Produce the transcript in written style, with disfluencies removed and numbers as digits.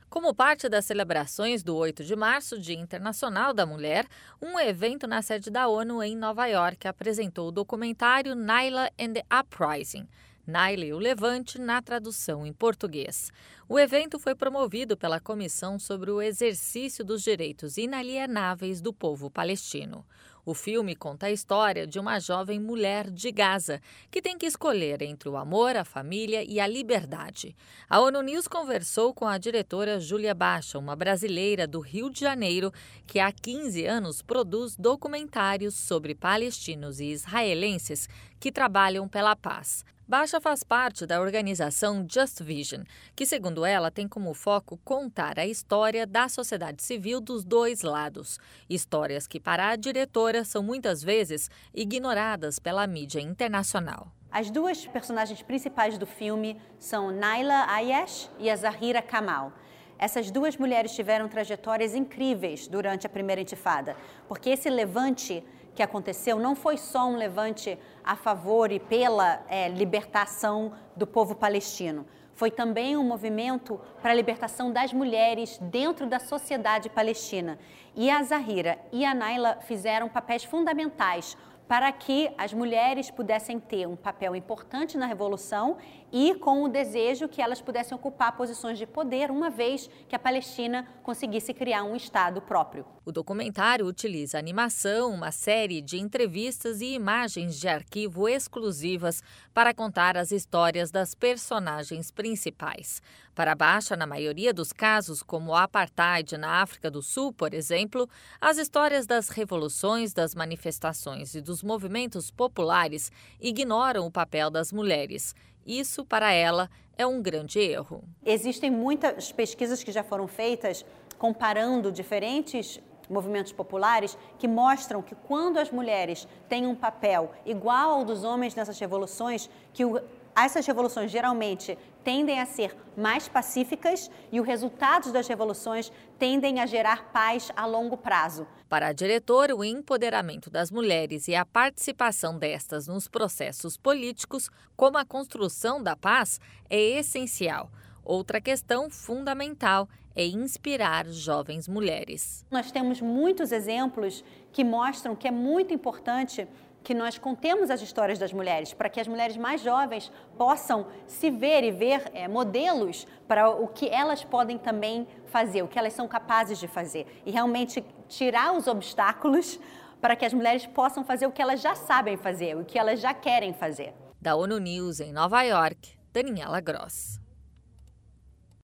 Como parte das celebrações do 8 de março, Dia Internacional da Mulher, um evento na sede da ONU em Nova York apresentou o documentário Naila and the Uprising, Naila e o Levante, na tradução em português. O evento foi promovido pela Comissão sobre o Exercício dos Direitos Inalienáveis do Povo Palestino. O filme conta a história de uma jovem mulher de Gaza que tem que escolher entre o amor, a família e a liberdade. A ONU News conversou com a diretora Júlia Baixa, uma brasileira do Rio de Janeiro, que há 15 anos produz documentários sobre palestinos e israelenses que trabalham pela paz. Baixa faz parte da organização Just Vision, que, segundo ela, tem como foco contar a história da sociedade civil dos dois lados. Histórias que, para a diretora, são muitas vezes ignoradas pela mídia internacional. As duas personagens principais do filme são Naila Ayesh e a Zahira Kamal. Essas duas mulheres tiveram trajetórias incríveis durante a primeira intifada, porque esse levante que aconteceu não foi só um levante a favor e pela libertação do povo palestino. Foi também um movimento para a libertação das mulheres dentro da sociedade palestina. E a Zahira e a Naila fizeram papéis fundamentais para que as mulheres pudessem ter um papel importante na Revolução e com o desejo que elas pudessem ocupar posições de poder, uma vez que a Palestina conseguisse criar um Estado próprio. O documentário utiliza animação, uma série de entrevistas e imagens de arquivo exclusivas para contar as histórias das personagens principais. Para Baixa, na maioria dos casos, como o apartheid na África do Sul, por exemplo, as histórias das revoluções, das manifestações e dos movimentos populares ignoram o papel das mulheres. Isso, para ela, é um grande erro. Existem muitas pesquisas que já foram feitas comparando diferentes movimentos populares que mostram que quando as mulheres têm um papel igual ao dos homens nessas revoluções, essas revoluções geralmente tendem a ser mais pacíficas e os resultados das revoluções tendem a gerar paz a longo prazo. Para a diretora, o empoderamento das mulheres e a participação destas nos processos políticos, como a construção da paz, é essencial. Outra questão fundamental é inspirar jovens mulheres. Nós temos muitos exemplos que mostram que é muito importante que nós contemos as histórias das mulheres, para que as mulheres mais jovens possam se ver e ver modelos para o que elas podem também fazer, o que elas são capazes de fazer. E realmente tirar os obstáculos para que as mulheres possam fazer o que elas já sabem fazer, o que elas já querem fazer. Da ONU News em Nova York, Daniela Gross.